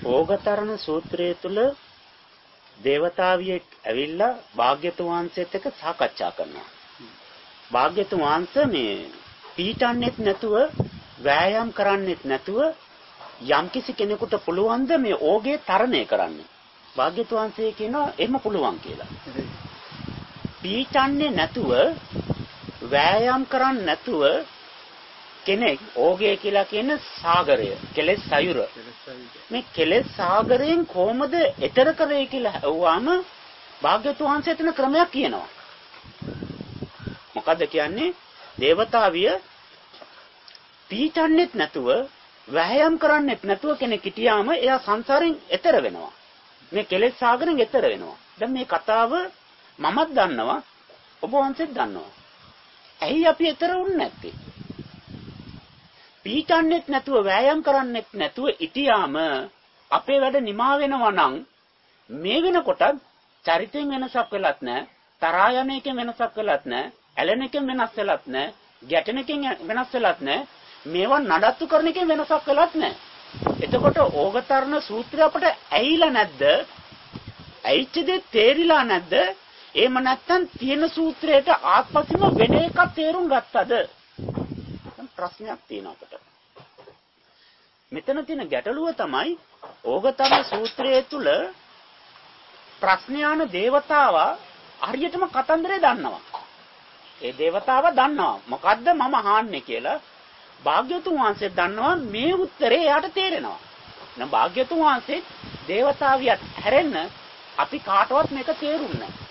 ඕගතරණ සූත්‍රය තුල දේවතාවියෙක් ඇවිල්ලා භාග්‍යතුන් වහන්සේත් එක්ක සාකච්ඡා කරනවා. භාග්‍යතුන් වහන්සේ මේ පීඩන්නේත් නැතුව වෑයම් කරන්නේත් නැතුව යම්කිසි කෙනෙකුට පුළුවන්ද මේ ඕගේ තරණය කරන්න. භාග්‍යතුන් වහන්සේ කියනවා එහෙම පුළුවන් කියලා. පීඩන්නේ නැතුව වෑයම් කරන්නේ නැතුව කෙනෙක් ඕගේ කියලා කියන සාගරය කෙලෙස් සයුර මේ කෙලෙස් සාගරයෙන් කොහොමද එතර කරේ කියලා අහුවාම භාග්‍යතුන් වහන්සේ එතන ක්‍රමයක් කියනවා. මොකද්ද කියන්නේ? දේවතාවිය පීඩන්නේත් නැතුව වෑයම් කරන්නේත් නැතුව කෙනෙක් හිටියාම එයා සංසාරයෙන් එතර වෙනවා. මේ කෙලෙස් සාගරයෙන් එතර වෙනවා. දැන් මේ කතාව මමත් දන්නවා ඔබ වහන්සේත් දන්නවා. ඇයි අපි එතර වුන්නේ නැත්තේ? පීඩන්නේත් නැතුව වෑයම් කරන්නේත් නැතුව හිටියාම අපේ වැඩ නිමා වෙනවා නම් මේ වෙනකොට චරිතයෙන් වෙනසක් වෙලත් නැහැ, තරහා යන එකෙන් වෙනසක් වෙලත් නැහැ, ඇලෙන එකෙන් වෙනස් වෙලත් නැහැ, ගැටෙන එකෙන් වෙනස් වෙලත් නැහැ, මේවා නඩත්තු කරන එකෙන් වෙනසක් වෙලත් නැහැ. එතකොට ඕගතරණ සූත්‍රය අපට ඇහිලා නැද්ද? ඇහිච්ච දේ තේරිලා නැද්ද? එහෙම නැත්නම් තියෙන සූත්‍රයට ආත්පසින්ම වෙන එකක් තේරුම් ගත්තද? ප්‍රශ්නයක් තියෙනවා අපට. මෙතන තියෙන ගැටලුව තමයි ඕගතරණ සූත්‍රයේ තුල ප්‍රශ්නයාන දේවතාවා හරියටම කතන්දරේ දන්නවා. ඒ දේවතාවා දන්නවා මොකද්ද මම අහන්නේ කියලා. භාග්‍යතුන් වහන්සේ දන්නවා මේ උත්තරේ එයාට තේරෙනවා. එහෙනම් භාග්‍යතුන් වහන්සේ දේවතාවියත් හැරෙන්න අපි කාටවත් මේක තේරුන්නේ නැහැ.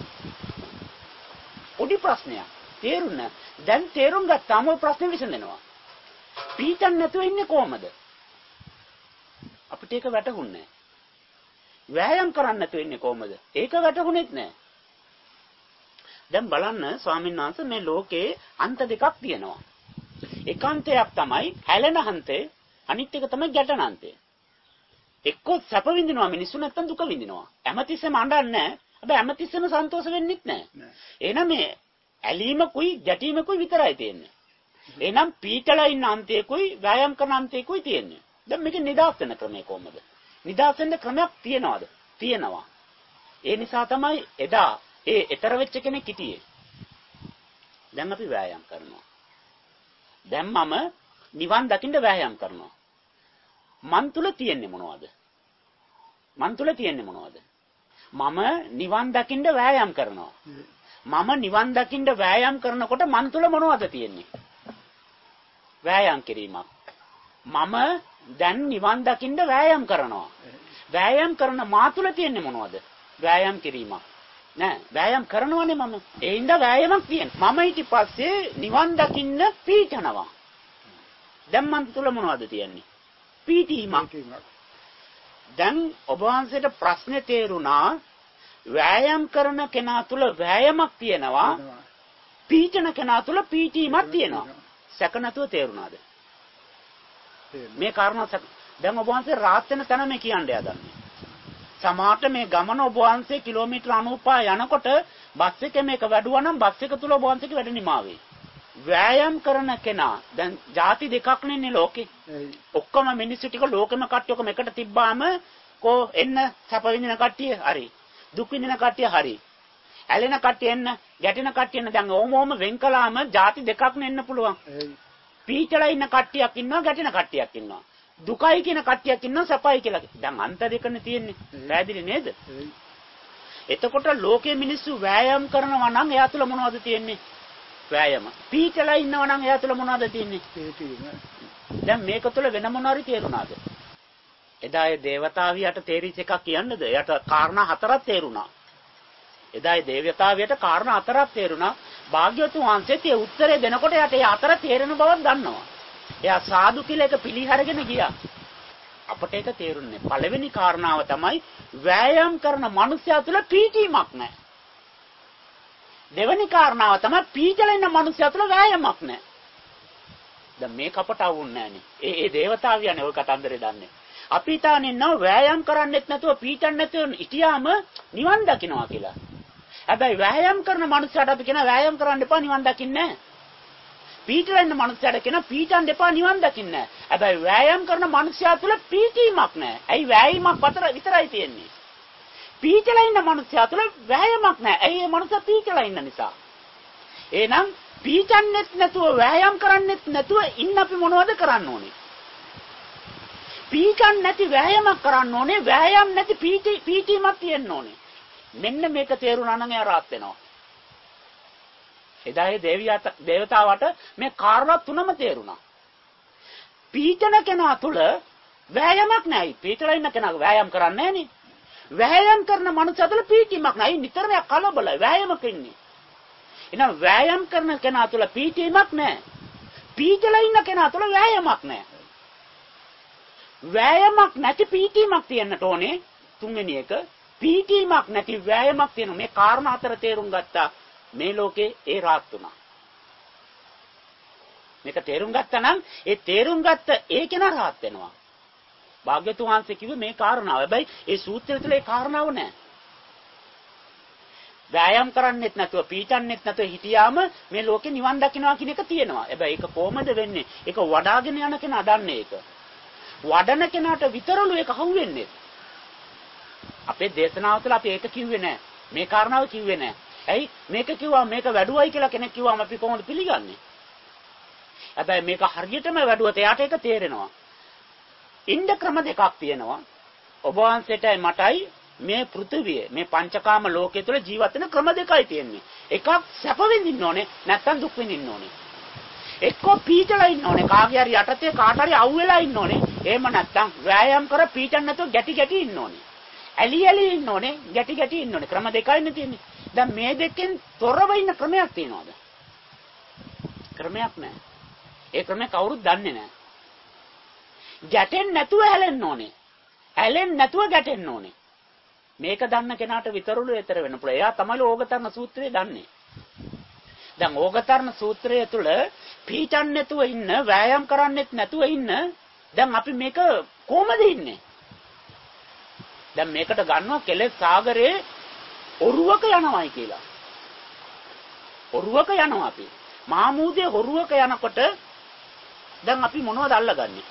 පොඩි ප්‍රශ්නයක් තේරුණා. දැන් තේරුම් ගත්තාම ඔය ප්‍රශ්නේ විසඳෙනවා. පීඩන් නැතුව ඉන්නේ කොහමද? අපිට ඒක වැටහුන්නේ නැහැ. වෑයම් කරන්න නැතුව ඉන්නේ කොහමද? ඒක වැටහුනේත් නැහැ. දැන් බලන්න ස්වාමීන් වහන්සේ මේ ලෝකේ අන්ත දෙකක් තියෙනවා. එකාන්තයක් තමයි හැලෙන අන්තේ, අනිත් එක තමයි ගැටෙන අන්තේ. එක්කෝ සැප විඳිනවා මිනිස්සු නැත්තම් දුක විඳිනවා. හැමතිස්සෙම අඬන්නේ නැහැ. හැබැයි හැමතිස්සෙම සන්තෝෂ වෙන්නෙත් නැහැ. එහෙනම් මේ ඇලීමකුයි ගැටීමකුයි විතරයි තියෙන්නේ. එහෙනම් පීඩලා ඉන්න අන්තයකුයි ව්‍යායාම් කරන අන්තයකුයි තියෙන්නේ. දැන් මේක නිදාස් වෙන ක්‍රමය කොහොමද? නිදාස් වෙන්න ක්‍රමයක් තියනවාද? තියෙනවා. ඒ නිසා තමයි එදා ඒ ඊතර වෙච්ච කෙනෙක් හිටියේ. දැන් අපි ව්‍යායාම් කරනවා. දැන් මම නිවන් දකින්න ව්‍යායාම් කරනවා. මන් තුල තියෙන්නේ මොනවද? මන් තුල තියෙන්නේ මොනවද? මම නිවන් දකින්න ව්‍යායාම් කරනවා. මම නිවන් දකින්න වෑයම් කරනකොට මන් තුල මොනවද තියෙන්නේ? වෑයම් කිරීමක්. මම දැන් නිවන් දකින්න වෑයම් කරනවා. වෑයම් කරන මා තුල තියෙන්නේ මොනවද? වෑයම් කිරීමක්. නෑ වෑයම් කරනවනේ මම. ඒ හින්දා වෑයමක් තියෙනවා. මම ඊට පස්සේ නිවන් දකින්න පීඩනවා. දැන් මන් තුල මොනවද තියෙන්නේ? පීඩීමක්. දැන් ඔබ වහන්සේට ප්‍රශ්නේ තේරුණා. වෑයම් කරන කෙනා තුල වෑයමක් තියෙනවා. පීඩන කෙනා තුල පීඩීමක් තියෙනවා. සැක නැතුව තේරුණාද? මේ කාරණා දැන් ඔබ වහන්සේ රාත් වෙන තැන මේ කියන්නේ යදන්නේ. සමහරට මේ ගමන ඔබ වහන්සේ කිලෝමීටර් 95 යනකොට බස් එකේ මේක වැඩුවා නම් බස් එක තුල ඔබ වහන්සේගේ වැඩ නිමා වෙයි. වෑයම් කරන කෙනා දැන් ಜಾති දෙකක් නෙන්නේ ලෝකේ. ඔක්කොම මිනිස්සු ටික ලෝකෙම කට්ටිය ඔක්කොම එකට තිබ්බාම කෝ එන්න සැප විඳින කට්ටිය හරි. දුක් විඳින කට්ටිය හරි. ඇලෙන කට්ටිය එන්න, ගැටෙන කට්ටිය එන්න. දැන් ඕම වෙන් කළාම ಜಾති දෙකක් නෙන්න පුළුවන්. පීචලා ඉන්න කට්ටියක් ඉන්නවා, ගැටෙන කට්ටියක් ඉන්නවා. දුකයි කියන කට්ටියක් ඉන්නවා, සැපයි කියලා. දැන් අන්ත දෙකනේ තියෙන්නේ. පැහැදිලි නේද? එතකොට ලෝකයේ මිනිස්සු වෑයම් කරනවා නම් එයා තුල මොනවද තියෙන්නේ? වෑයම. පීචලා ඉන්නවා නම් එයා තුල මොනවද තියෙන්නේ? දැන් මේක තුල වෙන මොනවාරි තේරුණාද? එදා ඒ දේවතාවියට තේරිච්ච එකක් කියන්නද? එයාට කාරණා හතරක් තේරුණා. එදා ඒ දේවතාවියට කාරණා හතරක් තේරුණා. භාග්‍යවතුන් වහන්සේත් ඒ උත්තරේ දෙනකොට එයාට ඒ හතර තේරෙන බවක් දන්නවා. එයා සාදු කියලා එක පිළිහරගෙන ගියා. අපට ඒක තේරුන්නේ. පළවෙනි කාරණාව තමයි වෑයම් කරන මනුස්සයා තුළ පීඩීමක් නැහැ. දෙවෙනි කාරණාව තමයි පීඩලා ඉන්න මනුස්සයා තුළ වෑයමක් නැහැ. දැන් මේක අපට අවුන්නේ නැහනේ. ඒ දේවතාවියනේ ওই කතන්දරේ දන්නේ. අපි හිතානේ නෝ වෑයම් කරන්නෙත් නැතුව පීඩන් නැතුව හිටියාම නිවන් දකින්නවා කියලා. හැබැයි වෑයම් කරන මනුස්සයාට අපි කියන වෑයම් කරන්න එපා නිවන් දකින්නේ නැහැ. පීඩලා ඉන්න මනුස්සයාට කියන පීඩන් දෙපා නිවන් දකින්න. හැබැයි වෑයම් කරන මනුස්සයා තුල පීඩීමක් නැහැ. ඇයි වෑයීමක් විතරයි තියෙන්නේ. පීඩලා ඉන්න මනුස්සයා තුල වෑයමක් නැහැ. ඇයි ඒ මනුස්සයා පීඩලා ඉන්න නිසා. එහෙනම් පීඩන්නෙත් නැතුව වෑයම් කරන්නෙත් නැතුව ඉන්න අපි මොනවද කරන්න ඕනේ? පීඩන් නැති වෑයමක් කරන්න ඕනේ. වෑයම් නැති පීඩීමක් තියෙන්න ඕනේ. මෙන්න මේක තේරුණා නම් එයා rahat වෙනවා. එදා ඒ දේවතාවට මේ කාරණා තුනම තේරුණා. පීඩන කෙනා තුල වෑයමක් නැහැ. පීඩලා ඉන්න කෙනා වෑයම් කරන්නේ නැහනේ. වෑයම් කරන මනුස්සයා තුල පීඩීමක් නැහැ. නිතරම කලබලයි වෑයමක ඉන්නේ. එහෙනම් වෑයම් කරන කෙනා තුල පීඩීමක් නැහැ. පීඩලා ඉන්න කෙනා තුල වෑයමක් නැහැ. වෑයමක් නැති පීඩීමක් තියෙන්නට ඕනේ. තුන්වෙනි එක පීඩීමක් නැති වෑයමක් තියෙන මේ කාරණා හතර තේරුම් ගත්තා. මේ ලෝකේ ඒ rahat වුණා. මේක තේරුම් ගත්තා නම් ඒ තේරුම් ගත්ත ඒ කෙනා rahat වෙනවා. භාග්‍යතුන් වහන්සේ කිව්වේ මේ කාරණාව. හැබැයි ඒ සූත්‍රය තුළ ඒ කාරණාව නැහැ. වෑයම් කරන්නෙත් නැතුව පීඩන්නෙත් නැතුව හිටියාම මේ ලෝකේ නිවන් දකින්නවා කියන එක තියෙනවා. හැබැයි ඒක කොහොමද වෙන්නේ? ඒක වඩාගෙන යන කෙනා දන්නේ ඒක. වඩන කෙනාට විතරලු ඒක හවුවෙන්නේ. අපේ දේශනාව තුළ අපි ඒක කිව්වේ නැහැ. මේ කාරණාව කිව්වේ නැහැ. ඇයි මේක කිව්වා මේක වැඩුවයි කියලා කෙනෙක් කිව්වම අපි කොහොමද පිළිගන්නේ? හැබැයි මේක හරියටම වැඩුවොත් එයාට ඒක තේරෙනවා. ඉන්න ක්‍රම දෙකක් තියෙනවා. ඔබ වහන්සේටයි මටයි මේ පෘථිවිය මේ පංචකාම ලෝකයේ තුල ජීවත් වෙන ක්‍රම දෙකයි තියෙන්නේ. එකක් සැප විඳින්න ඕනේ නැත්නම් දුක් විඳින්න ඕනේ. එක්කෝ පීඩලා ඉන්න ඕනේ. කාගේ හරි යටතේ කාට හරි අවු වෙලා ඉන්න ඕනේ. එහෙම නැත්නම් වෑයම් කර පීඩන් නැතුව ගැටි ගැටි ඉන්න ඕනේ. ඇලි ඇලි ඉන්න ඕනේ. ගැටි ගැටි ඉන්න ඕනේ. ක්‍රම දෙකයිනේ තියෙන්නේ. දැන් මේ දෙකෙන් තොරව ඉන්න ක්‍රමයක් තියෙනවද? ක්‍රමයක් නැහැ. ඒ ක්‍රමය කවුරුත් දන්නේ නැහැ. ගැටෙන්නේ නැතුව හැලෙන්න ඕනේ. හැලෙන්නේ නැතුව ගැටෙන්න ඕනේ. මේක දන්න කෙනාට විතරලු ඊතර වෙන්න පුළුවන්. එයා තමයි ඕගතරණ සූත්‍රය දන්නේ. දැන් ඕගතරණ සූත්‍රය තුල පීඩන් නැතුව ඉන්න, වෑයම් කරන්නෙත් නැතුව ඉන්න. දැන් අපි මේක කොහමද ඉන්නේ? දැන් මේකට ගන්නවා කෙලෙස් සාගරේ ඔරුවක යනවායි කියලා. ඔරුවක යනවා අපි. මාමූදේ ඔරුවක යනකොට දැන් අපි මොනවද අල්ලගන්නේ?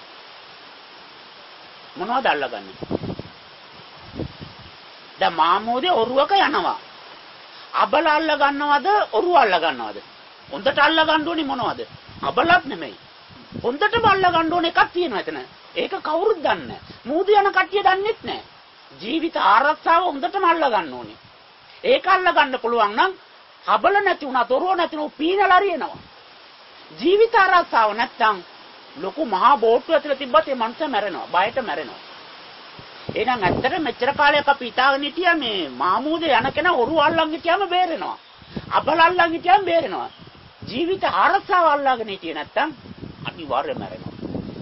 මොනවද අල්ලගන්නේ? දැන් මාමූදේ ඔරුවක යනවා. අබල අල්ල ගන්නවද? ඔරුව අල්ල ගන්නවද? හොඳට අල්ල ගන්න ඕනේ මොනවද? අබලක් නෙමෙයි. හොඳටම අල්ල ගන්න ඕනේ එකක් තියෙනවා එතන. ඒක කවුරුත් දන්නේ නැහැ. මූදු යන කට්ටිය දන්නෙත් නැහැ. ජීවිත ආරක්ෂාව හොඳටම අල්ල ගන්න ඕනේ. ඒක අල්ල ගන්න පුළුවන් නම් අබල නැති වුණා, ඔරුව නැති වුණා පීනලා හරියනවා. ජීවිත ආරක්ෂාව නැත්තම් ලොකු මහා බෝට්ටු ඇතුලේ තිබ්බත් ඒ මනුස්සයා මැරෙනවා. බයට මැරෙනවා. එහෙනම් ඇත්තට මෙච්චර කාලයක් අපි හිතාගෙන හිටියා මේ මාමූදේ යන කෙනා ඔරුව අල්ලන් හිටියාම බේරෙනවා. අබල අල්ලන් හිටියාම බේරෙනවා. ජීවිත ආරක්ෂාව අල්ලගෙන හිටියේ නැත්තම් අනිවාර්යයෙන් මැරෙනවා.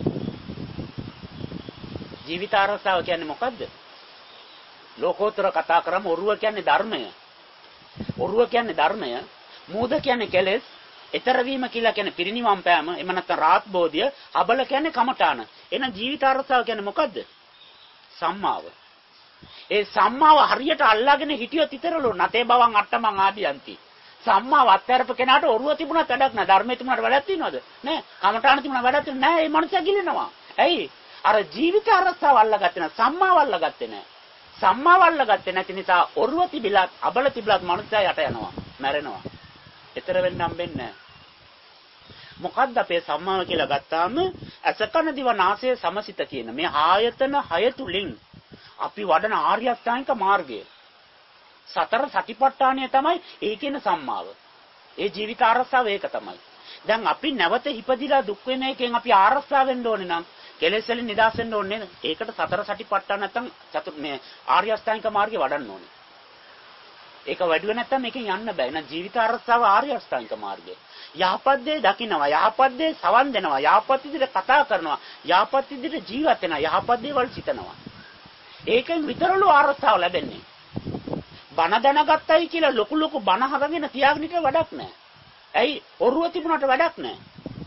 ජීවිත ආරක්ෂාව කියන්නේ මොකද්ද? ලෝකෝත්තර කතා කරාම ඔරුව කියන්නේ ධර්මය. ඔරුව කියන්නේ ධර්මය. මූද කියන්නේ කෙලෙස්. ඊතර වීම කියලා කියන්නේ පිරිනිවන් පෑම. එහෙම නැත්නම් රාත් බෝධිය. අබල කියන්නේ කමඨාන. එහෙනම් ජීවිත ආරක්ෂාව කියන්නේ මොකද්ද? සම්මාව. ඒ සම්මාව හරියට අල්ලාගෙන හිටියොත් ඊතරලු නැතේ බවන් අට්ටමං ආදියන්ති. සම්මාව අත්හැරපු කෙනාට ඔරුව තිබුණත් වැඩක් නැහැ. ධර්මයේ තිබුණාට වැඩක් තියනවද? නැහැ. කමඨාන තිබුණා වැඩක් නැහැ. ඒ මනුස්සයා ගිලිනවා. ඇයි? අර ජීවිත ආරක්ෂාව අල්ලාගත්තේ නැහැ. සම්මාව අල්ලාගත්තේ නැහැ. සම්මාව අල්ලාගත්තේ නැති නිසා ඔරුව තිබිලත් අබල තිබිලත් මනුස්සයා යට යනවා. මැරෙනවා. ඊතර වෙන්න හම්බෙන්නේ නැහැ. මොකද්ද අපේ සම්මාව කියලා ගත්තාම අසකන දිව නාසය සමසිත කියන මේ ආයතන 6 තුලින් අපි වඩන ආර්ය අෂ්ටාංගික මාර්ගය සතර සතිපට්ඨානය තමයි ඒ කියන සම්මාව. ඒ ජීවිත ආරක්ෂාව ඒක තමයි. දැන් අපි නැවත හිපදිලා දුක් වෙන එකෙන් අපි ආරක්ෂා වෙන්න ඕනේ නම් කෙලෙස් වලින් නිදහස් වෙන්න ඕනේ නේද? ඒකට සතර සතිපට්ඨාන නැත්තම් මේ ආර්ය අෂ්ටාංගික මාර්ගය වඩන්න ඕනේ. ඒක වැඩුවේ නැත්තම් මේකෙන් යන්න බෑ. එහෙනම් ජීවිත ආරක්ෂාව ආර්ය අෂ්ටාංගික මාර්ගය. යහපත් දේ දකින්නවා, යහපත් දේ සවන් දෙනවා, යහපත් විදිහට කතා කරනවා, යහපත් විදිහට ජීවත් වෙනවා, යහපත් දේවල් සිතනවා. ඒකෙන් විතරලු ආරක්ෂාව ලැබෙන්නේ. බණ දැනගත්තයි කියලා ලොකු ලොකු බණ හදගෙන තියාගෙන ඉන්න වැඩක් නැහැ. ඇයි? ඔරුව තිබුණාට වැඩක් නැහැ.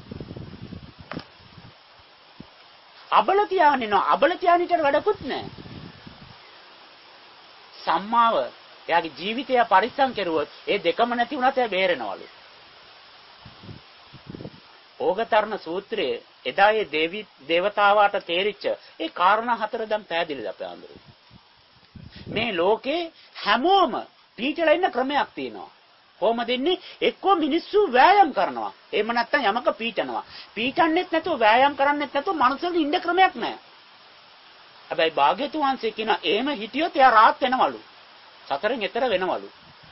අබල තියාගෙන ඉන්නවා, අබල තියාගෙන ඉන්නට වැඩකුත් නැහැ. සම්මාව එයාගේ ජීවිතය පරිස්සම් කෙරුවොත් ඒ දෙකම නැති වුණත් එයා බේරෙනවලු. ඕගතරණ සූත්‍රයේ එදා ඒ දේවතාවාට තේරිච්ච ඒ කාරණා හතර දැන් පැහැදිලිද අපේ අඳුරු. මේ ලෝකේ හැමෝම පීඩලා ඉන්න ක්‍රමයක් තියෙනවා. කොහොමද ඉන්නේ? එක්කෝ මිනිස්සු වෑයම් කරනවා. එහෙම නැත්නම් යමක පීඩනවා. පීඩන්නෙත් නැතුව වෑයම් කරන්නෙත් නැතුව මනුස්සයෙක් ඉන්න ක්‍රමයක් නැහැ. හැබැයි භාග්‍යතුන් වහන්සේ කියන එහෙම හිටියොත් එයා rahat වෙනවලු. සතරෙන් එතර වෙනවලු.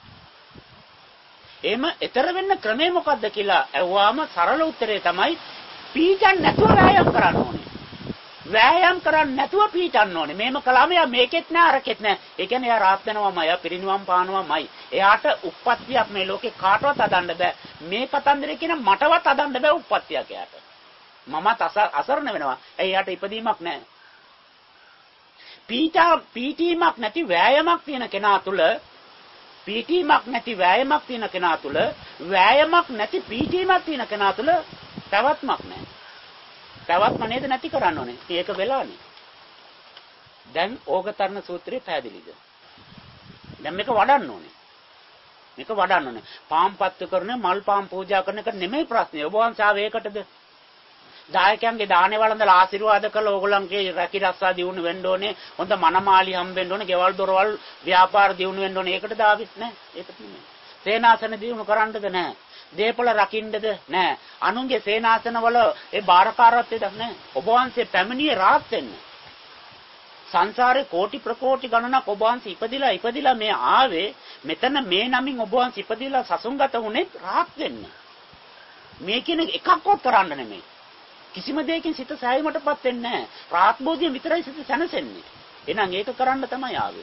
එහෙම එතර වෙන්න ක්‍රමය මොකද්ද කියලා අහුවාම සරල උත්තරේ තමයි පීඩන් නැතුව වෑයම් කරන්න ඕනේ. වෑයම් කරන්නේ නැතුව පීඩන්න ඕනේ. මේම කළාම යා මේකෙත් නෑ අරකෙත් නෑ. ඒ කියන්නේ යා rahat වෙනවමයි, යා පිරිනිවන් පානවමයි. එයාට උප්පත්තියක් මේ ලෝකේ කාටවත් අදන්න බෑ. මේ කතන්දරේ කියන මටවත් අදන්න බෑ උප්පත්තියක් එයාට. මමත් අසරණ වෙනවා. එයාට ඉපදීමක් නෑ. පීඨීමක් නැති වෑයමක් තියෙන කෙනා තුල පීඨීමක් නැති වෑයමක් තියෙන කෙනා තුල වෑයමක් නැති පීඨීමක් තියෙන කෙනා තුල පැවැත්මක් නැහැ. පැවැත්ම නේද නැති කරන්න ඕනේ. ඒක වෙලානේ. දැන් ඕගතරණ සූත්‍රය පැහැදිලිද? දැන් මේක වඩන්න ඕනේ. මේක වඩන්න ඕනේ. පාම්පත්තු කරන මල් පාම් පූජා කරන එක නෙමෙයි ප්‍රශ්නේ. ඔබ වහන්සේ ආවේ ඒකටද? දායකයන්ගේ දානේ වළඳලා ආශිර්වාද කළා ඕගොල්ලන්ගේ රැකී රස්සා දියුණු වෙන්න ඕනේ. හොඳ මනමාලි හම්බෙන්න ඕනේ. ගෙවල් දොරවල් ව්‍යාපාර දියුණු වෙන්න ඕනේ. ඒකටද ආවිත් නැහැ. ඒකට නෙමෙයි. සේනාසන දියුණු කරන්නද නැහැ. දේපල රකින්නද නැහැ. අනුන්ගේ සේනාසනවල ඒ බාරකාරත්වයද නැහැ. ඔබ වහන්සේ පැමිණියේ rahat වෙන්න. සංසාරේ කෝටි ප්‍රකෝටි ගණනක් ඔබ වහන්සේ ඉපදිලා මේ ආවේ මෙතන මේ නමින් ඔබ වහන්සේ ඉපදිලා සසුන්ගත වුණේ rahat වෙන්න. මේ කියන එකක්වත් කරන්න නෙමෙයි. කිසිම දෙයකින් සිත සෑයීමටපත් වෙන්නේ නැහැ. ප්‍රාත්බෝධිය විතරයි සිත සැනසෙන්නේ. එහෙනම් ඒක කරන්න තමයි ආවේ.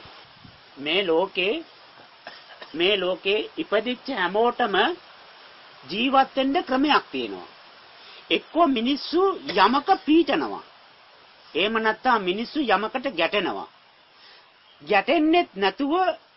මේ ලෝකේ ඉපදිච්ච හැමෝටම ජීවත් වෙන්න ක්‍රමයක් තියෙනවා. එක්කෝ මිනිස්සු යමක පීඩනවා. එහෙම නැත්නම් මිනිස්සු යමකට ගැටෙනවා. ගැටෙන්නෙත් නැතුව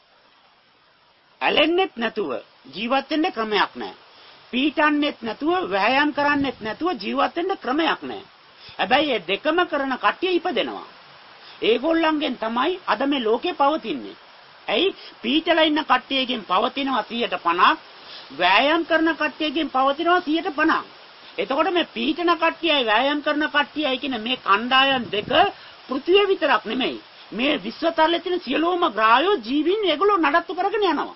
ඇලෙන්නෙත් නැතුව ජීවත් වෙන්න ක්‍රමයක් නැහැ. පීඩන්නෙත් නැතුව වෑයම් කරන්නෙත් නැතුව ජීවත් වෙන්න ක්‍රමයක් නැහැ. හැබැයි මේ දෙකම කරන කට්ටිය ඉපදෙනවා. ඒගොල්ලන්ගෙන් තමයි අද මේ ලෝකේ පවතින්නේ. ඇයි? පීඩලා ඉන්න කට්ටියකින් පවතිනවා 50%ක්, වෑයම් කරන කට්ටියකින් පවතිනවා 50%ක්. එතකොට මේ පීඩන කට්ටියයි වෑයම් කරන කට්ටියයි කියන මේ කණ්ඩායම් දෙක පෘථිවිය විතරක් නෙමෙයි. මේ විශ්වතලයේ තියෙන සියලුම ග්‍රහයෝ ජීවීන් ඒගොල්ලෝ නඩත්තු කරගෙන යනවා.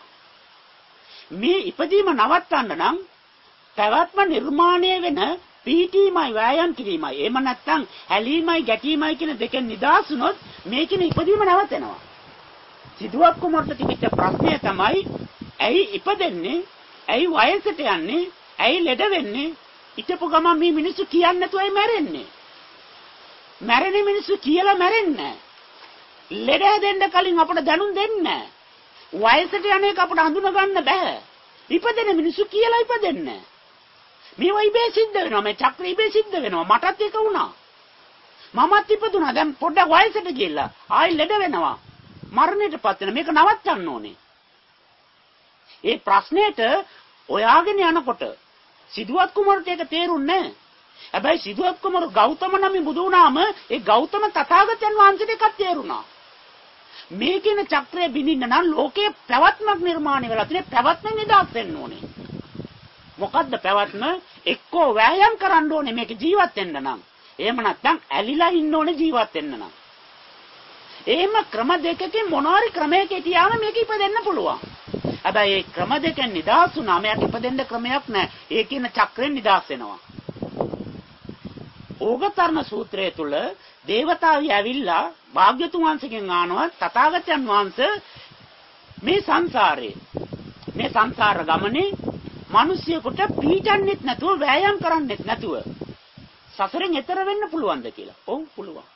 මේ ඉපදීම නවත්තන්න නම් පැවැත්ම නිර්මාණය වෙන පීඨීමයි වෑයම් කිරීමයි. එහෙම නැත්නම් හැලීමයි ගැටීමයි කියන දෙකෙන් නිදහස් වුණොත් මේ කියන ඉපදීම නැවතෙනවා. සිදුවත් කුමාරට තිබිච්ච ප්‍රශ්නය තමයි ඇයි ඉපදෙන්නේ? ඇයි වයසට යන්නේ? ඇයි ලෙඩ වෙන්නේ? හිටපු ගමන් මේ මිනිස්සු කියන්නේ නැතුවයි මැරෙන්නේ. මැරෙන මිනිස්සු කියලා මැරෙන්නේ නැහැ. ලෙඩ හැදෙන්න කලින් අපට දැනුම් දෙන්නේ නැහැ. වයසට යන එක අපට හඳුන ගන්න බෑ. ඉපදෙන මිනිස්සු කියලා ඉපදෙන්නේ නැහැ. මේවා ඉබේ සිද්ධ වෙනවා. මේ චක්‍රය ඉබේ සිද්ධ වෙනවා. මටත් ඒක වුණා. මමත් ඉපදුණා. දැන් පොඩ්ඩක් වයසට ගිහිල්ලා ආයි ලෙඩ වෙනවා. මරණයටපත් වෙන මේක නවත්තන්න ඕනේ. ඒ ප්‍රශ්නෙට ඔයාගෙන යනකොට සිදුවත් කුමාරට ඒක තේරුන්නේ නැහැ. හැබැයි සිදුවත් කුමාර ගෞතම නම් බුදු වුණාම ඒ ගෞතම තථාගතයන් වහන්සේට එකක් තේරුණා. මේ කියන චක්‍රය බිඳින්න නම් ලෝකයේ පැවැත්මක් නිර්මාණය වෙලා තියෙන පැවැත්මෙන් නිදහස් වෙන්න ඕනේ. මොකද්ද පැවැත්ම? එක්කෝ වෑයම් කරන්න ඕනේ මේක ජීවත් වෙන්න නම්. එහෙම නැත්නම් ඇලිලා ඉන්න ඕනේ ජීවත් වෙන්න නම්. එහෙම ක්‍රම දෙකකින් මොනවාරි ක්‍රමයක හිටියාම මේක ඉපදෙන්න පුළුවන්. හැබැයි මේ ක්‍රම දෙකෙන් නිදහස් වුණාම මේක ඉපදෙන්න ක්‍රමයක් නැහැ. ඒ කියන චක්‍රෙන් නිදහස් වෙනවා. ඕගතරණ සූත්‍රය තුල දේවතාවි ඇවිල්ලා භාග්‍යතුන් වහන්සේගෙන් අහනවා තථාගතයන් වහන්සේ මේ සංසාර ගමනේ මිනිසියෙකුට පීඩන්නෙත් නැතුව වෑයම් කරන්නෙත් නැතුව සසරෙන් එතර වෙන්න පුළුවන්ද කියලා. ඔව් පුළුවන්.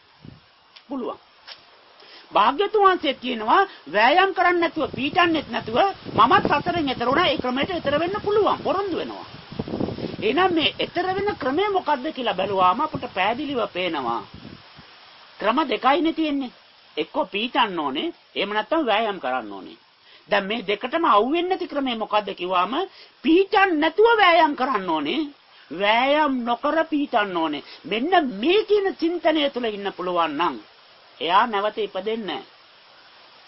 භාග්‍යතුන් වහන්සේ කියනවා වෑයම් කරන්නේ නැතුව පීඩන්නෙත් නැතුව මමත් සසරෙන් එතර වුණා. ඒ ක්‍රමයට එතර වෙන්න පුළුවන්. පොරොන්දු වෙනවා. එහෙනම් මේ එතර වෙන ක්‍රමය මොකක්ද කියලා බැලුවාම අපට පැහැදිලිව පේනවා. ක්‍රම දෙකයිනේ තියෙන්නේ. එක්ක පීඩන්න ඕනේ, එහෙම නැත්නම් වෑයම් කරන්න ඕනේ. දැන් මේ දෙකටම අහුවෙන්නේ නැති ක්‍රමය මොකද්ද කිව්වම පීඩන්න නැතුව වෑයම් කරන්න ඕනේ. වෑයම් නොකර පීඩන්න ඕනේ. මෙන්න මේ කියන චින්තනය තුළ ඉන්න පුළුවන් නම් එයා නැවත ඉපදෙන්නේ නැහැ.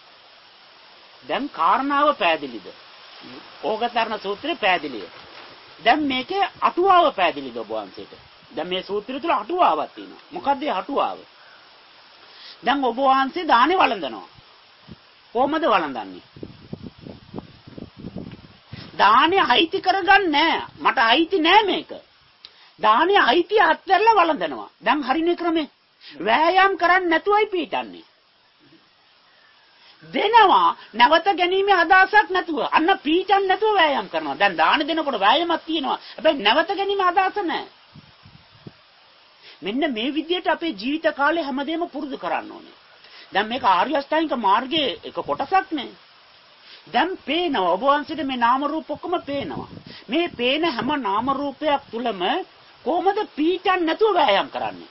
දැන් කාරණාව පැහැදිලිද? ඕගතරණ සූත්‍රය පැහැදිලිය. දැන් මේකේ අටුවාව පැහැදිලිද ඔබ වහන්සේට? දැන් මේ සූත්‍රය තුල අටුවාවක් තියෙනවා. මොකද්ද ඒ අටුවාව? දැන් ඔබ වහන්සේ දානේ වළඳනවා. කොහොමද වළඳන්නේ? දානේ අයිති කරගන්නේ මට අයිති නෑ මේක. දානේ අයිති අත්හැරලා වළඳනවා. දැන් හරිනේ ක්‍රමේ. වෑයම් කරන්නේ නැතුවයි පීඩන්නේ. දෙනවා නැවත ගැනීමේ අදහසක් නැතුව. අන්න පීඩන් නැතුව වෑයම් කරනවා. දැන් දාන දෙනකොට වෑයමක් තියෙනවා. හැබැයි නැවත ගැනීම අදහස නැහැ. මෙන්න මේ විදිහට අපේ ජීවිත කාලේ හැමදේම පුරුදු කරන්න ඕනේ. දැන් මේක ආර්ය අෂ්ටාංගික මාර්ගයේ එක කොටසක් නේ. දැන් පේනවා ඔබ වහන්සේට මේ නාම රූප ඔක්කොම පේනවා. මේ පේන හැම නාම රූපයක් තුලම කොහොමද පීඩන් නැතුව වෑයම් කරන්නේ?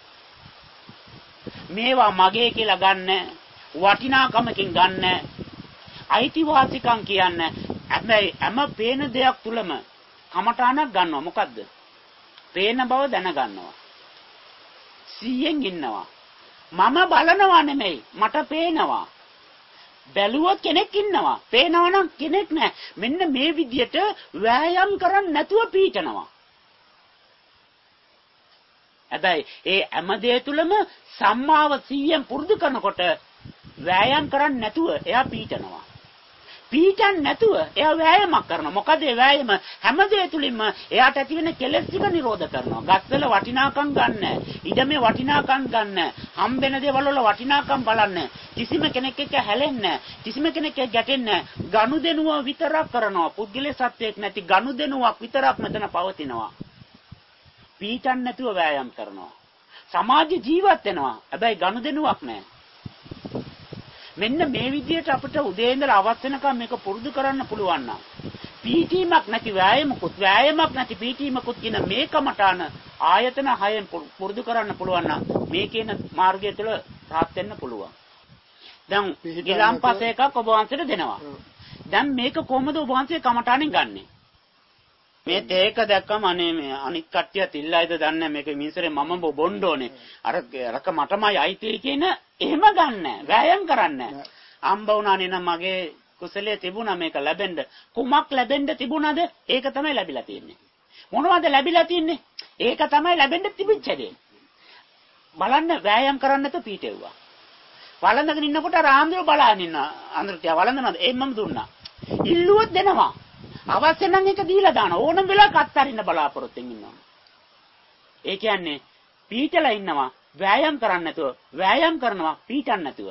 මේවා මගේ කියලා ගන්න, වටිනාකමකින් ගන්න, අයිතිවාසිකම් කියන්නේ හැම පේන දෙයක් තුලම කමඨාණක් ගන්නවා. මොකද්ද? පේන බව දැනගන්නවා. 100න් ඉන්නවා. මම බලනවා නෙමෙයි, මට පේනවා. බැලුවොත් කෙනෙක් ඉන්නවා. පේනවා නම් කෙනෙක් නැහැ. මෙන්න මේ විදියට වෑයම් කරන්නේ නැතුව පීඩනවා. හැබැයි ඒ හැම දෙය තුලම සම්මාව 100න් පුරුදු කරනකොට වෑයම් කරන්නේ නැතුව එයා පීඩනවා. පීඩන් නැතුව එයා වෑයමක් කරනවා. මොකද ඒ වෑයම හැම දෙය තුලින්ම එයාට ඇති වෙන කෙලෙස් ටික නිරෝධ කරනවා. ගස්වල වටිනාකම් ගන්න, ඉඩමේ වටිනාකම් ගන්න, හම්බෙන දේවල් වල වටිනාකම් බලන්න, කිසිම කෙනෙක් එක්ක හැලෙන්නේ, කිසිම කෙනෙක් එක්ක ගැටෙන්නේ, ගනුදෙනුව විතරක් කරනවා. පුද්ගලයේ සත්‍යයක් නැති ගනුදෙනුවක් විතරක් මෙතන පවතිනවා. පීඩන් නැතුව වෑයම් කරනවා. සමාජ ජීවත් වෙනවා. හැබැයි ගනුදෙනුවක් නැහැ. මෙන්න මේ විදිහට අපිට උදේ ඉඳලා අවස් වෙනකම් මේක පුරුදු කරන්න පුළුවන් නම් පීඨීමක් නැති වෑයමක් නැති පීඨීමකුත් කියන මේ කමඨාන ආයතන 6න් පුරුදු කරන්න පුළුවන් නම් මේ කියන මාර්ගය තුළ සාත් වෙන්න පුළුවන්. දැන් ගිලාම්පස එකක් ඔබ වහන්සේට දෙනවා. දැන් මේක කොහොමද ඔබ වහන්සේ කමඨානෙන් ගන්නෙ? මේ තේක දැක්කම අනේ මේ අනිත් කට්ටියත් ඉල්ලයිද දන්නේ මේක මිනිස්සුරේ මම බොන්න ඕනේ. අරක මටමයි අයිති කියන එහෙම ගන්න. වෑයම් කරන්නේ. අම්බ වුණානේ නම් මගේ කුසලයේ තිබුණා මේක ලැබෙන්න. කුමක් ලැබෙන්න තිබුණාද? ඒක තමයි ලැබිලා තියෙන්නේ. මොනවද ලැබිලා තියෙන්නේ? ඒක තමයි ලැබෙන්න තිබිච්ච දේ. බලන්න වෑයම් කරන්න නැතුව පීටෙව්වා. වළඳගෙන ඉන්නකොට රාම්දර බලන්න ඉන්න. අන්දරතිය වළඳනවාද? එම්මම දුන්නා. ඉල්ලුවොත් දෙනවා. අවශ්‍ය නම් ඒක දීලා දාන ඕනම වෙලාවක අත්හරින්න බලාපොරොත්තුෙන් ඉන්නවා. ඒ කියන්නේ පීටලා ඉන්නවා වෑයම් කරන්නේ නැතුව වෑයම් කරනවා පීටන් නැතුව.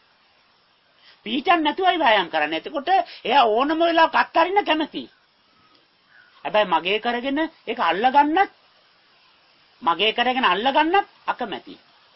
පීටන් නැතුවයි වෑයම් කරන්නේ. එතකොට එයා ඕනම වෙලාවක අත්හරින්න කැමති. හැබැයි මගේ කරගෙන ඒක අල්ලගන්නත් අකමැති.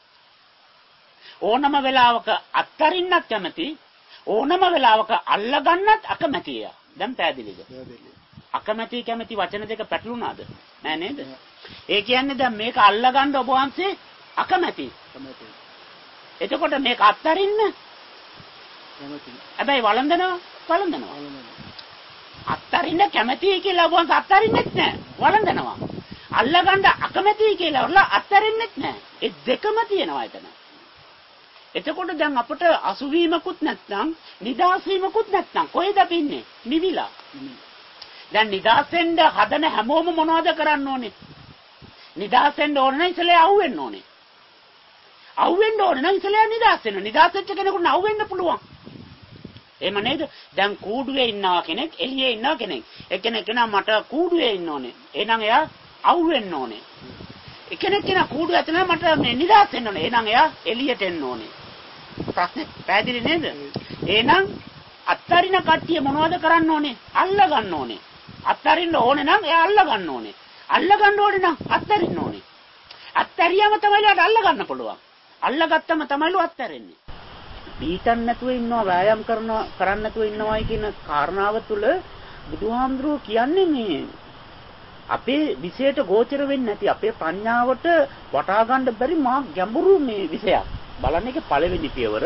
ඕනම වෙලාවක අත්හරින්නත් කැමති. ඕනම වෙලාවක අල්ලගන්නත් අකමැති එයා. දැන් පැහැදිලිද? අකමැති කැමැති වචන දෙක පැටලුණාද? නෑ නේද? ඒ කියන්නේ දැන් මේක අල්ලගන්න ඔබ වහන්සේ අකමැති. එතකොට මේක අත්හරින්න කැමැති. හැබැයි වළඳනවා. අත්හරින්න කැමැති කියලා ඔබ වහන්සේ අත්හරින්නෙත් නෑ. වළඳනවා. අල්ලගන්න අකමැති කියලා වල අත්හරින්නෙත් නෑ. ඒ දෙකම තියෙනවා එතන. එතකොට දැන් අපට අසුවීමකුත් නැත්නම් නිදාස් වීමකුත් නැත්නම් කොහෙද අපි ඉන්නේ? නිවිලා. දැන් නිදාස් වෙන්න හදන හැමෝම මොනවද කරන්න ඕනේ? නිදාස් වෙන්න ඕන නම් ඉතලේ අහුවෙන්න ඕනේ. අහුවෙන්න ඕන නම් ඉතලේ නිදාස් වෙන්න. නිදාස් වෙච්ච කෙනෙකුට අහුවෙන්න පුළුවන්. එහෙම නේද? දැන් කූඩුවේ ඉන්නවා කෙනෙක්, එළියේ ඉන්නවා කෙනෙක්. එක්කෙනෙක් කියනවා මට කූඩුවේ ඉන්න ඕනේ. එහෙනම් එයා අහුවෙන්න ඕනේ. එක්කෙනෙක් කියනවා කූඩුව ඇතුළේ මට මේ නිදාස් වෙන්න ඕනේ. එහෙනම් එයා එළියට එන්න ඕනේ. ප්‍රශ්නේ පැහැදිලි නේද? එහෙනම් අත්තරින කට්ටිය මොනවද කරන්න ඕනේ? අල්ල ගන්න ඕනේ. අත්තරින්න ඕනේ නම් එයා අල්ල ගන්න ඕනේ. අල්ල ගන්න ඕනේ නම් අත්තරින්න ඕනේ. අත්තරියම තමයි යාට අල්ල ගන්න පුළුවන්. අල්ලගත්තම තමයිලු අත්තරින්නේ. පීඩන් නැතුව ඉන්නවා, වෑයම් කරන්න නැතුව ඉන්නවායි කියන කාරණාව තුළ බුදුහාමුදුරුවෝ කියන්නේ මේ අපේ විශේෂයට ගෝචර වෙන්නේ නැති අපේ ප්‍රඥාවට වටහා ගන්න බැරි මා ගැඹුරු මේ විෂයක්. බලන්න එක පළවෙනි පියවර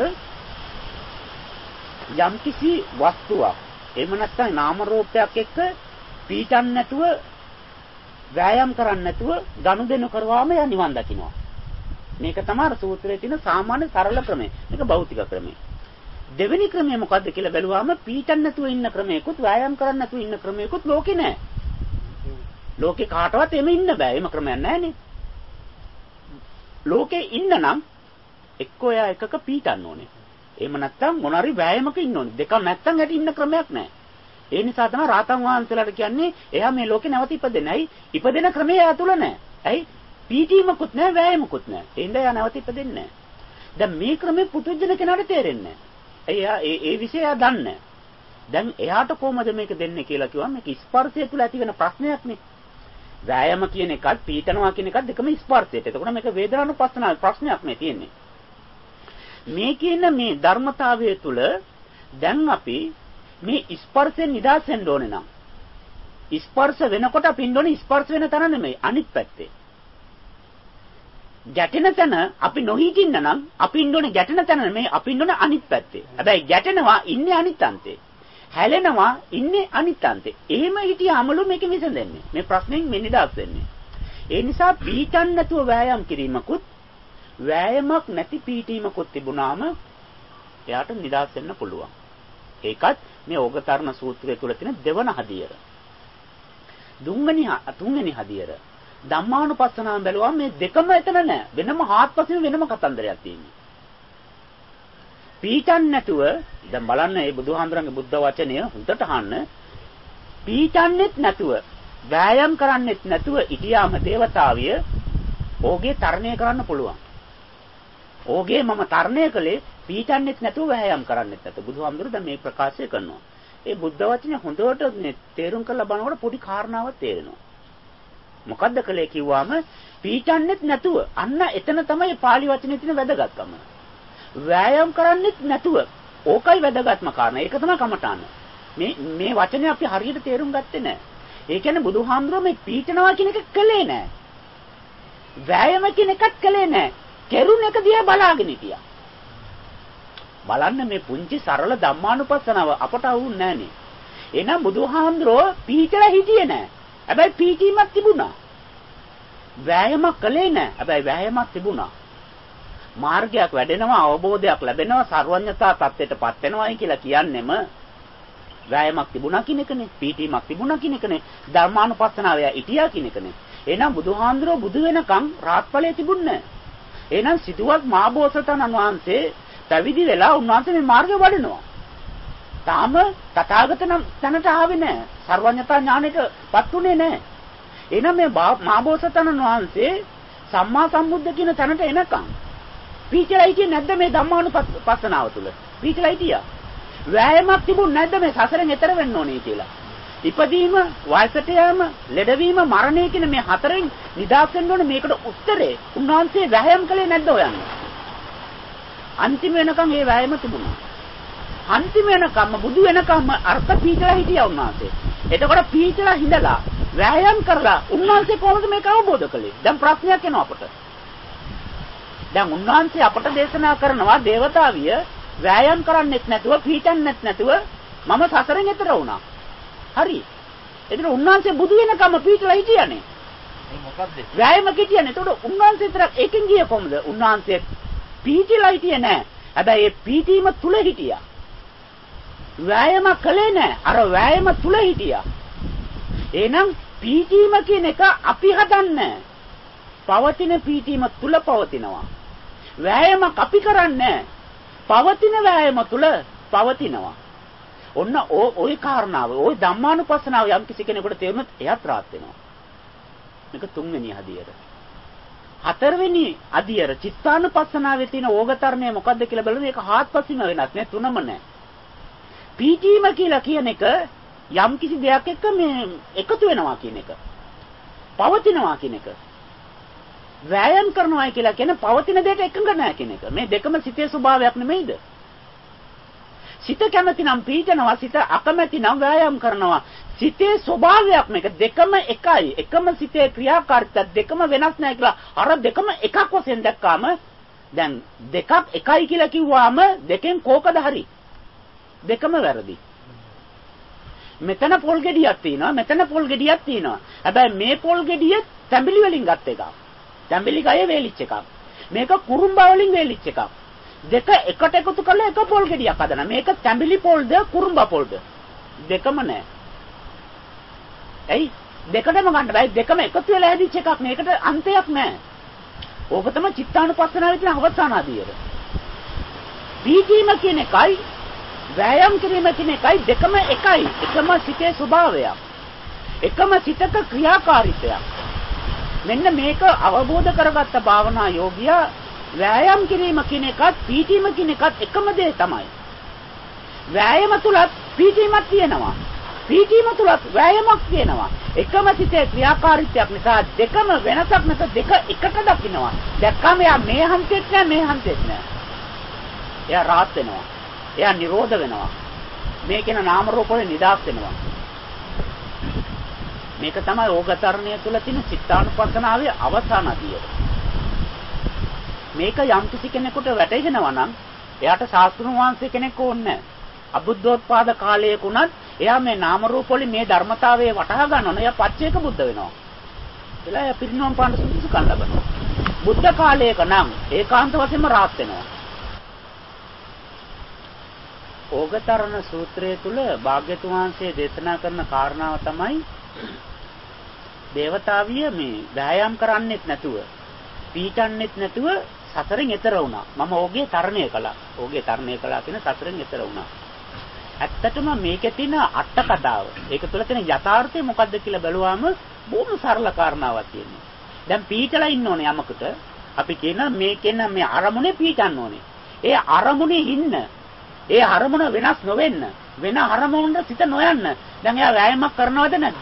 යම්කිසි වස්තුවක් එහෙම නැත්නම් නාම රූපයක් එක්ක පීඩන් නැතුව වෑයම් කරන්නේ නැතුව ගනුදෙනු කරවාම යා නිවන් දකින්නවා. මේක තමයි සූත්‍රයේ තියෙන සාමාන්‍ය සරල ක්‍රමය. මේක භෞතික ක්‍රමය. දෙවෙනි ක්‍රමය මොකද්ද කියලා බැලුවාම පීඩන් නැතුව ඉන්න ක්‍රමයකුත් වෑයම් කරන්නේ නැතුව ඉන්න ක්‍රමයකුත් ලෝකේ නැහැ. ලෝකේ කාටවත් එමෙ ඉන්න බෑ. එම ක්‍රමයක් නැහැනේ. ලෝකේ ඉන්න නම් එක්කෝ එයා එකක පීඩන්න ඕනේ. එහෙම නැත්නම් මොනවාරි වෑයමක ඉන්න ඕනේ. දෙක නැත්නම් ඇති ඉන්න ක්‍රමයක් නැහැ. ඒ නිසා තමයි රාතන් වහන්සේලාට කියන්නේ එයා මේ ලෝකේ නැවත ඉපදෙන්නේ. ඇයි? ඉපදෙන ක්‍රමය එයා තුල නැහැ. ඇයි? පීඩීමකුත් නැහැ, වෑයමකුත් නැහැ. ඒ හින්දා එයා නැවත ඉපදෙන්නේ නැහැ. දැන් මේ ක්‍රමේ පුදුජන කෙනාට තේරෙන්නේ නැහැ. එයා ඒ විෂය එයා දන්නේ නැහැ. දැන් එයාට කොහොමද මේක දෙන්නේ කියලා කිව්වම මේක ස්පර්ශය තුල ඇති වෙන ප්‍රශ්නයක් නේ. වෑයම කියන එකත් පීඩනවා කියන එකත් දෙකම ස්පර්ශයට. එතකොට මේක වේදනානුපස්සනාවේ ප්‍රශ්නයක් නේ තියෙන්නේ. මේ කියන මේ ධර්මතාවය තුල දැන් අපි මේ ස්පර්ශයෙන් නිදහස් වෙන්න ඕනේ නම් ස්පර්ශ වෙනකොට අපි ඉන්න ඕනේ ස්පර්ශ වෙන තැන නෙමෙයි අනිත් පැත්තේ. ගැටෙන තැන අපි නොහිටින්න නම් අපි ඉන්න ඕනේ ගැටෙන තැන නෙමෙයි අපි ඉන්න ඕනේ අනිත් පැත්තේ. හැබැයි ගැටෙනවා ඉන්නේ අනිත් අන්තේ. හැලෙනවා ඉන්නේ අනිත් අන්තේ. එහෙම හිටියාමලු මේක විසඳෙන්නේ. මේ ප්‍රශ්نين මේ නිදහස් වෙන්නේ. ඒ නිසා පීඩන් නැතුව වෑයම් කිරීමකුත් වෑයමක් නැති පීඩීමකුත් තිබුණාම එයාට නිදහස් වෙන්න පුළුවන්. ඒකත් මේ ඕගතරණ සූත්‍රය තුල තියෙන දෙවන හදියර. තුන්වෙනි හදියර. ධම්මානුපස්සනාව බැලුවම මේ දෙකම එතන නැහැ. වෙනම හාත්පසින් වෙනම කතන්දරයක් තියෙනවා. පීඩන් නැතුව දැන් බලන්න මේ බුදුහාමුදුරන්ගේ බුද්ධ වචනය හොඳට අහන්න. පීඩන්නෙත් නැතුව වෑයම් කරන්නෙත් නැතුව ඉතියාම දේවතාවිය ඕගේ තරණය කරන්න පුළුවන්. ඕගේ මම තරණය කළේ පීඩන්නෙත් නැතුව වෑයම් කරන්නෙත් නැතුව. බුදුහාමුදුරුවෝ දැන් මේ ප්‍රකාශය කරනවා. ඒ බුද්ධ වචනේ හොඳට මේ තේරුම් කරලා බලනකොට පොඩි කාරණාවක් තේරෙනවා. මොකද්ද කලේ කිව්වම පීඩන්නෙත් නැතුව අන්න එතන තමයි පාලි වචනේ තියෙන වැදගත්කම. වෑයම් කරන්නෙත් නැතුව ඕකයි වැදගත්ම කාරණා. ඒක තමයි කමඨාන. මේ වචනේ අපි හරියට තේරුම් ගත්තේ නැහැ. ඒ කියන්නේ බුදුහාමුදුරුවෝ මේ පීඩනවා කියන එක කළේ නැහැ. වෑයම කියන එකත් කළේ නැහැ. කෙරුණ එක දිහා බලාගෙන හිටියා. බලන්න මේ පුංචි සරල ධම්මානුපස්සනාව අපට අවුල් නැහනේ. එහෙනම් බුදුහාමුදුරුවෝ පීඩලා හිටියේ නැහැ. හැබැයි පීඩීමක් තිබුණා. වෑයමක් කළේ නැහැ. හැබැයි වෑයමක් තිබුණා. මාර්ගයක් වැඩෙනවා, අවබෝධයක් ලැබෙනවා, සර්වඥතා තත්ත්වයටපත් වෙනවායි කියලා කියන්නෙම වෑයමක් තිබුණා කියන එකනේ. පීඩීමක් තිබුණා කියන එකනේ. ධර්මානුපස්සනාව ඉතියා කියන එකනේ. එහෙනම් බුදුහාමුදුරුවෝ බුදු වෙනකන් රාත්පලයේ තිබුණේ නැහැ. එහෙනම් සිටුවත් මහබෝසතාණන් වහන්සේ පැවිදි වෙලා උන්වහන්සේ මේ මාර්ගය වඩනවා. තාම තථාගත නම් තැනට ආවේ නැහැ. සර්වඥතා ඥාණයටපත් උනේ නැහැ. එහෙනම් මේ මහබෝසතාණන් වහන්සේ සම්මා සම්බුද්ධ කියන තැනට එනකම් පීචලයි කියන්නේ නැද්ද මේ ධම්මානුපස්සනාව තුළ? පීචලයි තියා. වෑයමක් තිබුණ නැද්ද මේ සසරෙන් එතර වෙන්න ඕනේ කියලා? ඉපදීම, වයසට යාම, ලෙඩවීම, මරණය කියන මේ හතරෙන් නිදහස් වෙන්න ඕනේ. මේකට උත්තරේ උන්වහන්සේ වෑයම් කළේ නැද්ද හොයන්න? අන්තිම වෙනකම් ඒ වෑයම තිබුණා. අන්තිම වෙනකම් බුදු වෙනකම් අර්ථ පීචලා හිටියා උන්වහන්සේ. එතකොට පීචලා හිඳලා වෑයම් කරලා උන්වහන්සේ කොහොමද මේක අවබෝධ කළේ? දැන් ප්‍රශ්නයක් එනවා අපට. දැන් උන්වහන්සේ අපට දේශනා කරනවා දේවතාවිය වෑයම් කරන්නෙත් නැතුව පීචන්නෙත් නැතුව මම සසරෙන් එතර වුණා. හරි. එතන උන්වහන්සේ බුදු වෙනකම් පීචලා හිටියානේ. ඒ මොකද්ද? වෑයම හිටියානේ. එතකොට උන්වහන්සේ විතර එකෙන් ගියේ කොහොමද? උන්වහන්සේ පීචලා හිටියේ නැහැ. හැබැයි ඒ පීචීම තුල හිටියා. වෑයම කළේ නැහැ. අර වෑයම තුල හිටියා. එහෙනම් පීචීම කියන එක අපි හදන්නේ. පවතින පීචීම තුල පවතිනවා. වෑයමක් අපි කරන්නේ. පවතින වෑයම තුල පවතිනවා. ඔන්න ওই කාරණාව, ওই ධම්මානුපස්සනාව යම් කිසි කෙනෙකුට තේරුනොත් එයාත් rahat වෙනවා. මේක තුන්වෙනි අධියර. හතරවෙනි අධියර චිත්තානුපස්සනාවේ තියෙන ඕගතරණය මොකද්ද කියලා බලමු. මේක හාත්පසින්ම වෙනස් නේ, තුනම නැහැ. පීඨීම කියලා කියන එක යම් කිසි දෙයක් එක්ක මේ එකතු වෙනවා කියන එක. පවතිනවා කියන එක. වෑයම් කරනවා කියලා කියන්නේ පවතින දෙයට එකඟ නැහැ කියන එක. මේ දෙකම සිතේ ස්වභාවයක් නෙමෙයිද? සිත කැමති නම් පීඩනවා, සිත අකමැති නම් වෑයම් කරනවා. සිතේ ස්වභාවයක් මේක. දෙකම එකයි. එකම සිතේ ක්‍රියාකාරීත්වය දෙකම වෙනස් නැහැ කියලා අර දෙකම එකක් වශයෙන් දැක්කාම දැන් දෙකක් එකයි කියලා කිව්වාම දෙකෙන් කෝකද හරි? දෙකම වැරදි. මෙතන පොල් ගෙඩියක් තියෙනවා, මෙතන පොල් ගෙඩියක් තියෙනවා. හැබැයි මේ පොල් ගෙඩිය තැඹිලි වලින් ගත් එකක්. තැඹිලි ගය වේලිච්ච එකක්. මේක කුරුම්බා වලින් වේලිච්ච එකක්. දෙක එකට එකතු කරලා එක පොල් ගෙඩියක් හදනවා. මේක තැඹිලි පොල්ද කුරුම්බා පොල්ද? දෙකම නෑ. ඇයි? දෙකටම ගන්න බෑ. දෙකම එකතු වෙලා හැදිච්ච එකක් නේ. ඒකට අන්තයක් නැහැ. ඕක තමයි චිත්තානුපස්සනාවේ තියෙන අවසාන අදියර. පීඨීම කියන එකයි වෑයම් කිරීම කියන එකයි දෙකම එකයි. එකම සිතේ ස්වභාවයක්. එකම සිතක ක්‍රියාකාරීත්වයක්. මෙන්න මේක අවබෝධ කරගත්ත භාවනා යෝගියා වෑයම් කිරීම කියන එකත් පීඨීම කියන එකත් එකම දේ තමයි. වෑයම තුලත් පීඨීමක් තියෙනවා. පීඨීම තුලත් වෑයමක් තියෙනවා. එකම සිතේ ක්‍රියාකාරීත්වයක් නිසා දෙකම වෙනසක් නැත දෙක එකට දකින්නවා. දැක්කම එයා මේ හන්තෙත් නෑ මේ හන්තෙත් නෑ. එයා රාත් වෙනවා. එයා නිරෝධ වෙනවා. මේ කියන නාම රූප වල නිදාස් වෙනවා. මේක තමයි ඕගතරණය තුල තියෙන චිත්තානුපස්සනාවේ අවසාන අදියර. මේක යම් කිසි කෙනෙකුට වැටහෙනවා නම් එයාට ශාස්ත්‍රඥ වංශේ කෙනෙක් ඕනේ නැහැ. අබුද්ධෝත්පාද කාලයකුණත් එයා මේ නාම රූප වලින් මේ ධර්මතාවය වටහා ගන්නවා. එයා පච්චේක බුද්ධ වෙනවා. එලා එයා පිරිනොම් පාන සුදුසුකම් ලබනවා. බුද්ධ කාලයක නම් ඒකාන්ත වශයෙන්ම රාත් වෙනවා. ඕගතරණ සූත්‍රය තුල භාග්‍යතුන් වහන්සේ දේශනා කරන කාරණාව තමයි දේවතාවිය මේ වෑයම් කරන්නෙත් නැතුව පීඩන්නෙත් නැතුව සසරෙන් එතර වුණා. මම ඕගේ තරණය කළා. ඕගේ තරණය කළා කියන සසරෙන් එතර වුණා. ඇත්තටම මේකේ තියෙන අට කතාව. ඒක තුළ තියෙන යථාර්ථය මොකද්ද කියලා බැලුවාම බොහොම සරල කාරණාවක් තියෙනවා. දැන් පීඩලා ඉන්න ඕනේ යමකට. අපි කියන මේකෙන් මේ අරමුණේ පීඩන්න ඕනේ. ඒ අරමුණේ ඉන්න. ඒ අරමුණ වෙනස් නොවෙන්න. වෙන අරමුණකට සිත නොයන්න. දැන් එයා වෑයමක් කරනවද නැද්ද?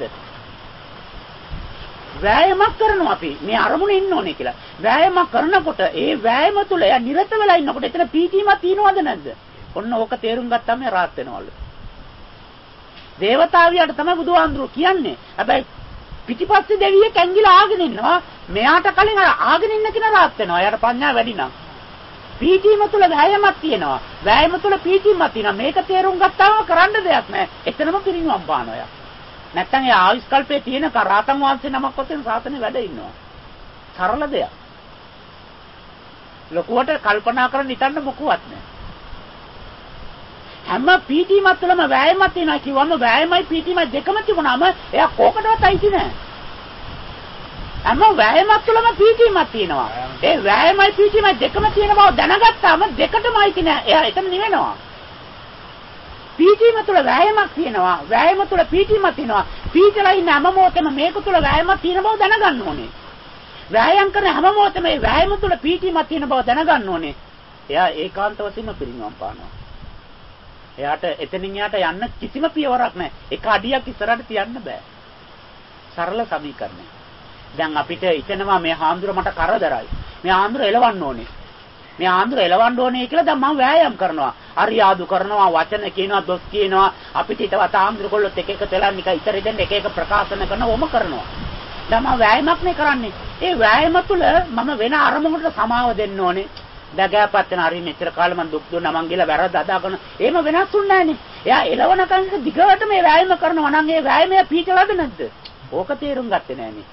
වෑයමක් කරනවා අපි මේ අරමුණේ ඉන්න ඕනේ කියලා. වෑයමක් කරනකොට ඒ වෑයම තුල එයා නිරත වෙලා ඉන්නකොට එතන පීඨීමක් තියනවද නැද්ද? ඔන්න ඕක තේරුම් ගත්තාම රාත් වෙනවලු. දේවතාවියට තමයි බුදුහාඳුරු කියන්නේ. හැබැයි පිටිපස්සේ දෙවියෙක් ඇංගිලා ආගෙන ඉන්නවා. මෙයාට කලින් ආගෙන ඉන්න කෙනා රාත් වෙනවා. එයාට ප්‍රඥාව වැඩි නම්. පීඨීම තුල වෑයමක් තියෙනවා. වෑයම තුල පීඨීමක් තියෙනවා. මේක තේරුම් ගත්තාම කරන්න දෙයක් නැහැ. එතනම පිරිනිවන් පානවා. නැත්තම් ඒ ආයුෂ්කල්පයේ තියෙන කරාතන් වහන්සේ නමක් වශයෙන් සාසනේ වැඩ ඉන්නවා. සරල දෙයක්. ලොකුවට කල්පනා කරන් හිතන්න මොකුවත් නැහැ. හැම පීඨීමක් තුළම වෑයමක් තියෙනවා කිව්වම වෑයමයි පීඨීමයි දෙකම තිබුණාම එයා කෝකටවත් අයිති නැහැ. හැම වෑයමක් තුළම පීඨීමක් තියෙනවා. ඒ වෑයමයි පීඨීමයි දෙකම තියෙන බව දැනගත්තාම දෙකටම අයිති නැහැ. එයා එතන නිවෙනවා. පීඨීම තුළ වෑයමක් තියෙනවා. වෑයම තුළ පීඨීමක් තියෙනවා. පීඨලා ඉන්න හැම මොහොතෙම මේක තුළ වෑයමක් තියෙන බව දැනගන්න ඕනේ. වෑයම් කරන හැම මොහොතෙම මේ වෑයම තුළ පීඨීමක් තියෙන බව දැනගන්න ඕනේ. එයා ඒකාන්ත වශයෙන්ම පිරිනිවන් පානවා. එයාට එතනින් යාට යන්න කිසිම පියවරක් නැහැ. එක අඩියක් ඉස්සරහට තියන්න බෑ. සරල සමීකරණය. දැන් අපිට හිතෙනවා මේ හාමුදුර මට කරදරයි. මේ හාමුදුර එලවන්න ඕනේ. මේ ආන්දර එලවන්න ඕනේ කියලා දැන් මම වෑයම් කරනවා. අරියාදු කරනවා, වචන කියනවා, දොස් කියනවා. අපිට ඊටවත් ආන්දර කොල්ලොත් එක එක තෙලන් නික ඉතර දෙන්න එක එක ප්‍රකාශන කරනවම කරනවා. දැන් මම වෑයමක් නේ කරන්නේ. ඒ වෑයම තුළ මම වෙන අරමුණකට සමාව දෙන්න ඕනේ. දගෑපත් වෙන හරි මෙච්චර කාලෙ මම දුක් දුන්නා මං ගිහලා වැරද්ද අදාගෙන එහෙම වෙනස් වුන්නේ නැහනේ. එයා එලවන කන්ක දිගට මේ වෑයම කරනවා නම් ඒ වෑයමය පීචලාද නැද්ද? ඕක තේරුම් ගත්තේ නැහනේ.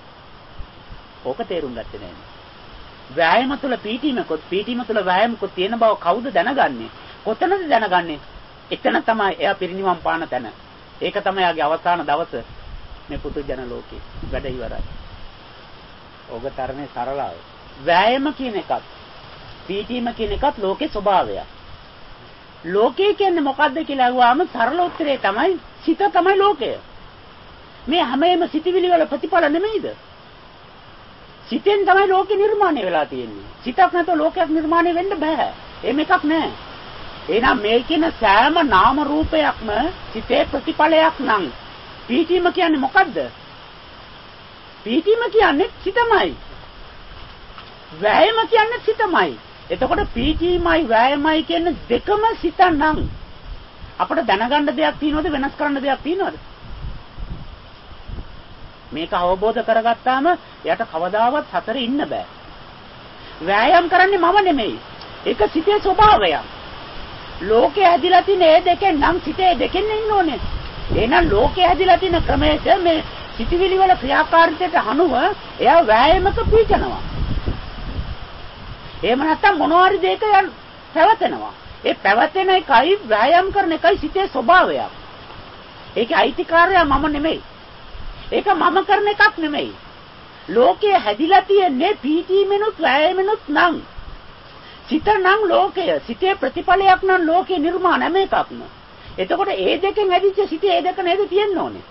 ඕක තේරුම් ගත්තේ නැහනේ. වෑයම තුළ පීඨීම තුළ වෑයමකුත් තියෙන බව කවුද දැනගන්නේ? කොතනද දැනගන්නේ? එතන තමයි එයා පිරිනිවන් පාන තැන. ඒක තමයි යාගේ අවසාන දවස මේ පුදුජන ලෝකේ. වැඩ ඉවරයි. ඕක තරනේ සරලව. වෑයම කියන එකත් පීඨීම කියන එකත් ලෝකේ ස්වභාවයක්. ලෝකේ කියන්නේ මොකද්ද කියලා අහුවාම සරල උත්තරේ තමයි සිත තමයි ලෝකය. මේ හැමෙම සිතිවිලි වල ප්‍රතිඵල නෙමෙයිද? සිතෙන් තමයි ලෝකෙ නිර්මාණය වෙලා තියෙන්නේ. සිතක් නැතුව ලෝකයක් නිර්මාණය වෙන්න බෑ. එහෙම එකක් නෑ. එහෙනම් මේ කියන සෑම නාම රූපයක්ම සිතේ ප්‍රතිඵලයක් නම් පීඨීම කියන්නේ මොකද්ද? පීඨීම කියන්නේ සිතමයි. වෑයම කියන්නේ සිතමයි. එතකොට පීඨීමයි වෑයමයි කියන දෙකම සිතනම් අපිට දැනගන්න දෙයක් තියෙනවද වෙනස් කරන්න දෙයක් තියෙනවද? මේක අවබෝධ කරගත්තාම එයාට කවදාවත් හතරේ ඉන්න බෑ. වෑයම් කරන්නේ මම නෙමෙයි. ඒක සිතේ ස්වභාවයක්. ලෝකේ හැදිලා තියෙන මේ දෙකෙන් නම් සිතේ දෙකෙන් ඉන්න ඕනේ. එහෙනම් ලෝකේ හැදිලා තියෙන ක්‍රමයට මේ සිතිවිලි වල ක්‍රියාකාරීත්වයට අනුව එයා වෑයමක පීඩනවා. එහෙම නැත්නම් මොනවාරි දෙයක පැවතෙනවා. ඒ පැවතෙන එකයි වෑයම් කරන එකයි සිතේ ස්වභාවයක්. ඒකේ අයිතිකාරයා මම නෙමෙයි. ඒක මම කරන එකක් නෙමෙයි. ලෝකයේ හැදිලා තියෙන්නේ පීඨීමෙනුත් වෑයමෙනුත් නම්. සිත නම් ලෝකය, සිතේ ප්‍රතිඵලයක් නම් ලෝකේ නිර්මාණ හැම එකක්ම. එතකොට ඒ දෙකෙන් හැදිච්ච සිතේ ඒ දෙක නේද තියෙන්න ඕනේ.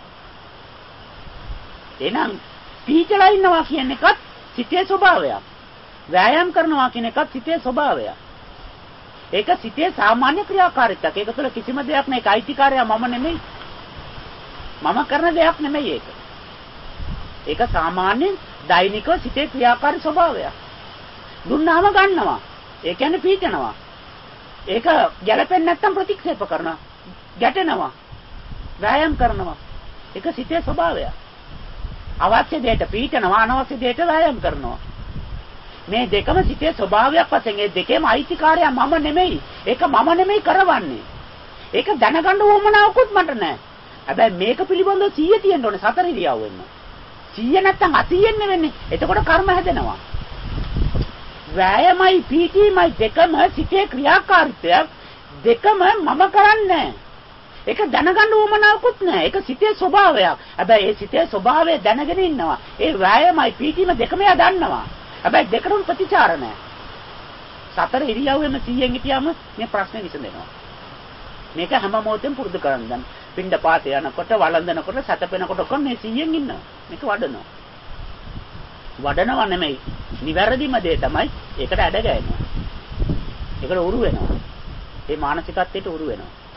එහෙනම් පීඨලා ඉන්නවා කියන එකත් සිතේ ස්වභාවයක්. වෑයම් කරනවා කියන එකත් සිතේ ස්වභාවයක්. ඒක සිතේ සාමාන්‍ය ක්‍රියාකාරීත්වයක්. ඒක තුළ කිසිම දෙයක් නැහැ. ඒක අයිතිකාරයා මම නෙමෙයි. මම කරන දෙයක් නෙමෙයි ඒක. ඒක සාමාන්‍ය දෛනිකව සිතේ ක්‍රියාකාරී ස්වභාවයක්. දුන්නාම ගන්නවා. ඒ කියන්නේ පීඩනවා. ඒක ගැළපෙන්නේ නැත්නම් ප්‍රතික්ෂේප කරනවා. ගැටෙනවා. වෑයම් කරනවා. ඒක සිතේ ස්වභාවයක්. අවශ්‍ය දෙයට පීඩනවා, අනවශ්‍ය දෙයට වෑයම් කරනවා. මේ දෙකම සිතේ ස්වභාවයක් වශයෙන් ඒ දෙකේම අයිතිකාරයා මම නෙමෙයි. ඒක මම නෙමෙයි කරවන්නේ. ඒක දැනගන්න උවමනාවකුත් මට නැහැ. හැබැයි මේක පිළිබඳව 100 තියෙන්න ඕනේ සතර ඉරියව් වෙන්න. 100 නැත්තම් 80 වෙන්නේ. එතකොට කර්ම හැදෙනවා. වෑයමයි පීඨීමයි දෙකම සිතේ ක්‍රියාකාරීත්වයක්. දෙකම මම කරන්නේ. ඒක දැනගන්න උවමනාවකුත් නැහැ. ඒක සිතේ ස්වභාවයක්. හැබැයි ඒ සිතේ ස්වභාවය දැනගෙන ඉන්නවා. ඒ වෑයමයි පීඨීම දෙකම එයා දන්නවා. හැබැයි දෙකම ප්‍රතිචාර නැහැ. සතර ඉරියව්වෙම 100න් හිටියාම මේ ප්‍රශ්නේ විසඳෙනවා. මේක හැම මොහොතෙම පුරුදු කරන්න. දැන් පින්ඩ පාතේ යනකොට, වළඳනකොට, සැතපෙනකොට ඔක්කොම මේ 100න් ඉන්නවා. මේක වඩනවා. වඩනවා නෙමෙයි. නිවැරදිම දේ තමයි ඒකට ඇඩ ගෑනවා. ඒකට උරු වෙනවා. ඒ මානසිකත්වයට උරු වෙනවා.